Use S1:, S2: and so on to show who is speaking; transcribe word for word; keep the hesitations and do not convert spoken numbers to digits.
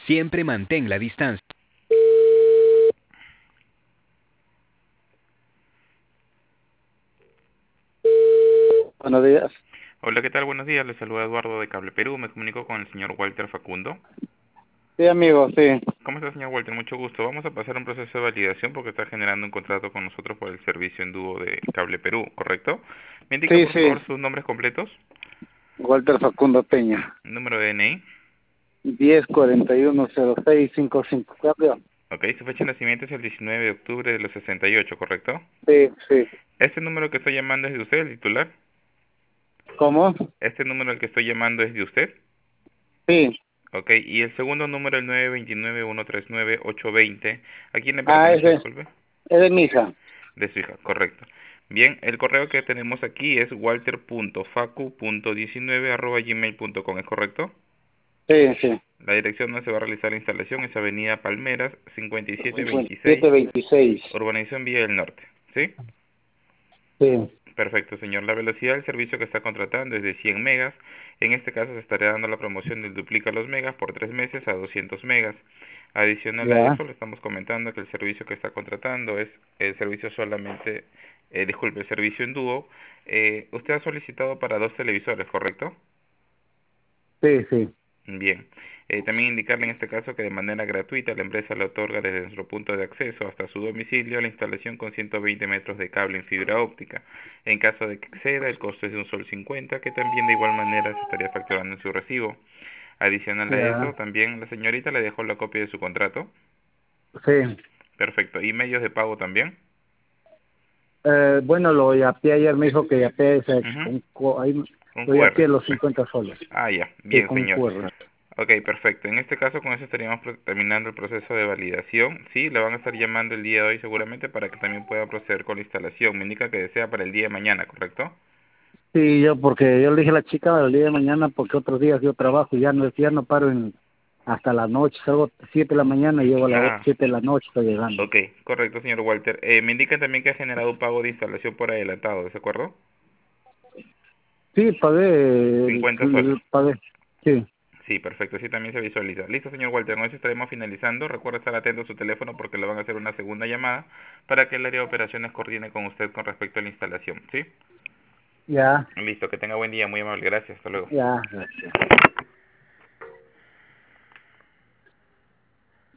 S1: Siempre mantén la distancia.
S2: Buenos días.
S3: Hola, ¿qué tal? Buenos días. Les saluda Eduardo de Cable Perú. Me comunico con el señor Walter Facundo.
S2: Sí, amigo, sí.
S3: ¿Cómo está, señor Walter? Mucho gusto. Vamos a pasar un proceso de validación porque está generando un contrato con nosotros por el servicio en dúo de Cable Perú, ¿correcto? ¿Me indica,
S2: Sí,
S3: por
S2: sí.
S3: favor, sus nombres completos?
S2: Walter Facundo Peña.
S3: Número de D N I.
S2: diez cuarenta y uno cero seis cincuenta y cinco. ¿Cambio?
S3: Ok, su fecha de nacimiento es el diecinueve de octubre de los sesenta y ocho, ¿correcto?
S2: Sí, sí.
S3: ¿Este número que estoy llamando es de usted, el titular?
S2: ¿Cómo?
S3: ¿Este número al que estoy llamando es de usted?
S2: Sí.
S3: Ok, y el segundo número, el nueve dos nueve, uno tres nueve, ocho dos cero, ¿a quién le
S2: Ah,
S3: pertenece,
S2: ese
S3: disculpe?
S2: es de mi hija.
S3: De su hija, correcto. Bien, el correo que tenemos aquí es walter punto facu punto diecinueve arroba gmail punto com, ¿es correcto?
S2: Sí, sí.
S3: La dirección donde se va a realizar la instalación es Avenida Palmeras, cincuenta y siete veintiséis,
S2: cincuenta y siete veintiséis.
S3: Urbanización Villa del Norte. ¿Sí?
S2: Sí.
S3: Perfecto, señor. La velocidad del servicio que está contratando es de cien megas. En este caso se estaría dando la promoción del duplica los megas por tres meses a doscientos megas. Adicional a
S2: Ya.
S3: eso, le estamos comentando que el servicio que está contratando es el servicio solamente, eh, disculpe, el servicio en dúo. Eh, usted ha solicitado para dos televisores, ¿correcto?
S2: Sí, sí.
S3: Bien. Eh, también indicarle en este caso que de manera gratuita la empresa le otorga desde nuestro punto de acceso hasta su domicilio la instalación con ciento veinte metros de cable en fibra óptica. En caso de que exceda, el costo es de un sol cincuenta, que también de igual manera se estaría facturando en su recibo. Adicional a eso,
S2: Ya.
S3: también la señorita le dejó la copia de su contrato.
S2: Sí.
S3: Perfecto. ¿Y medios de pago también?
S2: Eh, bueno, lo yapeé ayer, me dijo que yapeé ese,
S3: Ujú.
S2: con, co- ahí,
S3: Un
S2: lo
S3: Q R.
S2: yapeé los cincuenta soles.
S3: Ah, ya.
S2: Sí,
S3: Bien,
S2: con
S3: señor.
S2: Q R.
S3: Ok, perfecto. En este caso, con eso estaríamos pro- terminando el proceso de validación. Sí, le van a estar llamando el día de hoy seguramente para que también pueda proceder con la instalación. Me indica que desea para el día de mañana, ¿correcto?
S2: Sí, yo porque yo le dije a la chica el día de mañana porque otros días yo trabajo y ya no, ya no paro en, hasta la noche, salgo siete de la mañana y llego a las
S3: Ah,
S2: siete de la noche, estoy llegando.
S3: ok, correcto, señor Walter. Eh, me indica también que ha generado un pago de instalación por adelantado, ¿de acuerdo?
S2: Sí, pagué, el-
S3: cincuenta soles.
S2: el- pagué, sí,
S3: Sí, perfecto, sí también se visualiza. Listo, señor Walter, con eso estaremos finalizando. Recuerda estar atento a su teléfono porque le van a hacer una segunda llamada para que el área de operaciones coordine con usted con respecto a la instalación, ¿sí?
S2: ya,
S3: Listo, que tenga buen día, muy amable, gracias, hasta luego.
S2: ya, gracias.